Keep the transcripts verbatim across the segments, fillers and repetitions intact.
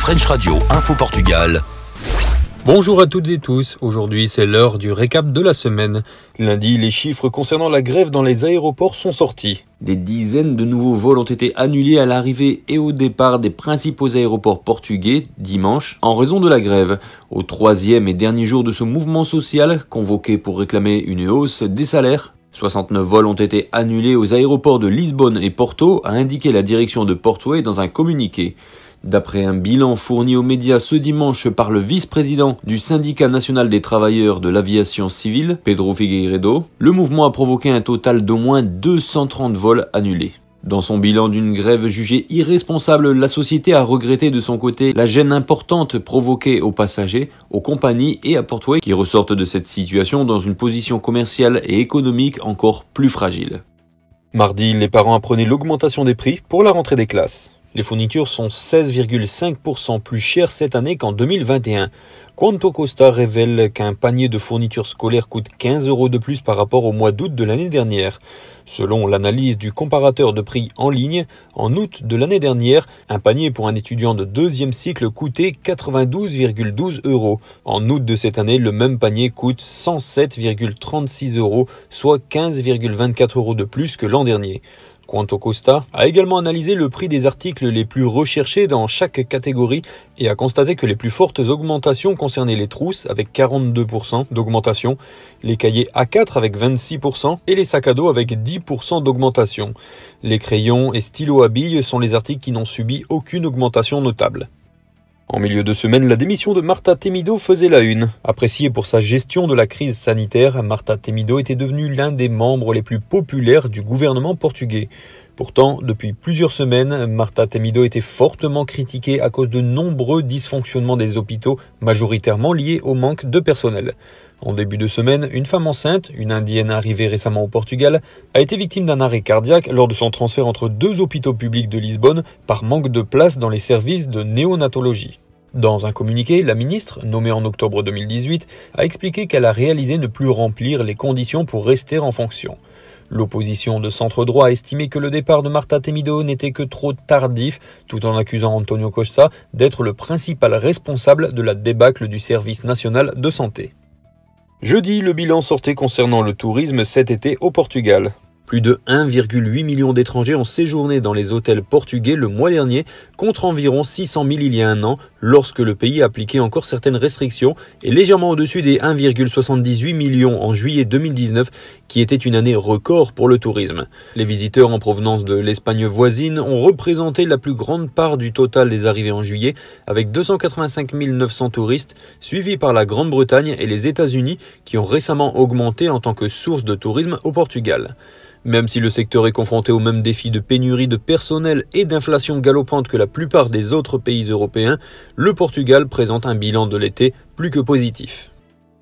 French Radio Info Portugal. Bonjour à toutes et tous, aujourd'hui c'est l'heure du récap de la semaine. Lundi, les chiffres concernant la grève dans les aéroports sont sortis. Des dizaines de nouveaux vols ont été annulés à l'arrivée et au départ des principaux aéroports portugais dimanche en raison de la grève. Au troisième et dernier jour de ce mouvement social, convoqué pour réclamer une hausse des salaires, soixante-neuf vols ont été annulés aux aéroports de Lisbonne et Porto, a indiqué la direction de Portway dans un communiqué. D'après un bilan fourni aux médias ce dimanche par le vice-président du syndicat national des travailleurs de l'aviation civile, Pedro Figueiredo, le mouvement a provoqué un total d'au moins deux cent trente vols annulés. Dans son bilan d'une grève jugée irresponsable, la société a regretté de son côté la gêne importante provoquée aux passagers, aux compagnies et à Portway qui ressortent de cette situation dans une position commerciale et économique encore plus fragile. Mardi, les parents apprenaient l'augmentation des prix pour la rentrée des classes. Les fournitures sont seize virgule cinq pour cent plus chères cette année qu'en deux mille vingt et un. Quanto Costa révèle qu'un panier de fournitures scolaires coûte quinze euros de plus par rapport au mois d'août de l'année dernière. Selon l'analyse du comparateur de prix en ligne, en août de l'année dernière, un panier pour un étudiant de deuxième cycle coûtait quatre-vingt-douze virgule douze euros. En août de cette année, le même panier coûte cent sept virgule trente-six euros, soit quinze virgule vingt-quatre euros de plus que l'an dernier. Quanto Costa a également analysé le prix des articles les plus recherchés dans chaque catégorie et a constaté que les plus fortes augmentations concernaient les trousses avec quarante-deux pour cent d'augmentation, les cahiers A quatre avec vingt-six pour cent et les sacs à dos avec dix pour cent d'augmentation. Les crayons et stylos à billes sont les articles qui n'ont subi aucune augmentation notable. En milieu de semaine, la démission de Marta Temido faisait la une. Appréciée pour sa gestion de la crise sanitaire, Marta Temido était devenue l'un des membres les plus populaires du gouvernement portugais. Pourtant, depuis plusieurs semaines, Marta Temido était fortement critiquée à cause de nombreux dysfonctionnements des hôpitaux, majoritairement liés au manque de personnel. En début de semaine, une femme enceinte, une indienne arrivée récemment au Portugal, a été victime d'un arrêt cardiaque lors de son transfert entre deux hôpitaux publics de Lisbonne par manque de place dans les services de néonatologie. Dans un communiqué, la ministre, nommée en octobre deux mille dix-huit, a expliqué qu'elle a réalisé ne plus remplir les conditions pour rester en fonction. L'opposition de centre droit a estimé que le départ de Marta Temido n'était que trop tardif, tout en accusant António Costa d'être le principal responsable de la débâcle du service national de santé. Jeudi, le bilan sortait concernant le tourisme cet été au Portugal. Plus de un virgule huit million d'étrangers ont séjourné dans les hôtels portugais le mois dernier, contre environ six cent mille il y a un an, lorsque le pays appliquait encore certaines restrictions, et légèrement au-dessus des un virgule soixante-dix-huit millions en juillet deux mille dix-neuf, qui était une année record pour le tourisme. Les visiteurs en provenance de l'Espagne voisine ont représenté la plus grande part du total des arrivées en juillet, avec deux cent quatre-vingt-cinq mille neuf cents touristes, suivis par la Grande-Bretagne et les États-Unis, qui ont récemment augmenté en tant que source de tourisme au Portugal. Même si le secteur est confronté au même défi de pénurie de personnel et d'inflation galopante que la plupart des autres pays européens, le Portugal présente un bilan de l'été plus que positif.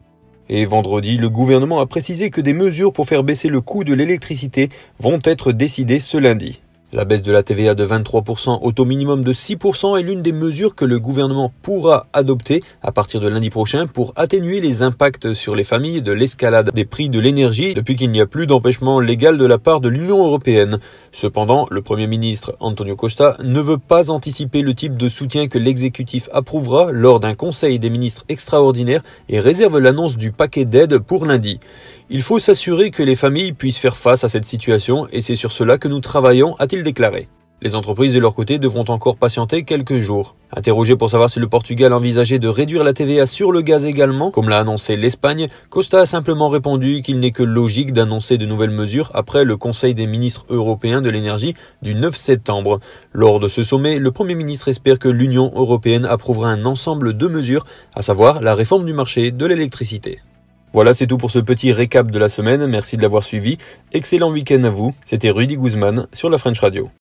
Et vendredi, le gouvernement a précisé que des mesures pour faire baisser le coût de l'électricité vont être décidées ce lundi. La baisse de la T V A de vingt-trois pour cent au taux minimum de six pour cent est l'une des mesures que le gouvernement pourra adopter à partir de lundi prochain pour atténuer les impacts sur les familles de l'escalade des prix de l'énergie depuis qu'il n'y a plus d'empêchement légal de la part de l'Union européenne. Cependant, le Premier ministre António Costa ne veut pas anticiper le type de soutien que l'exécutif approuvera lors d'un conseil des ministres extraordinaire et réserve l'annonce du paquet d'aide pour lundi. Il faut s'assurer que les familles puissent faire face à cette situation et c'est sur cela que nous travaillons, a-t-il déclaré. Les entreprises de leur côté devront encore patienter quelques jours. Interrogé pour savoir si le Portugal envisageait de réduire la T V A sur le gaz également, comme l'a annoncé l'Espagne, Costa a simplement répondu qu'il n'est que logique d'annoncer de nouvelles mesures après le Conseil des ministres européens de l'énergie du neuf septembre. Lors de ce sommet, le Premier ministre espère que l'Union européenne approuvera un ensemble de mesures, à savoir la réforme du marché de l'électricité. Voilà, c'est tout pour ce petit récap de la semaine. Merci de l'avoir suivi. Excellent week-end à vous. C'était Rudy Guzman sur la French Radio.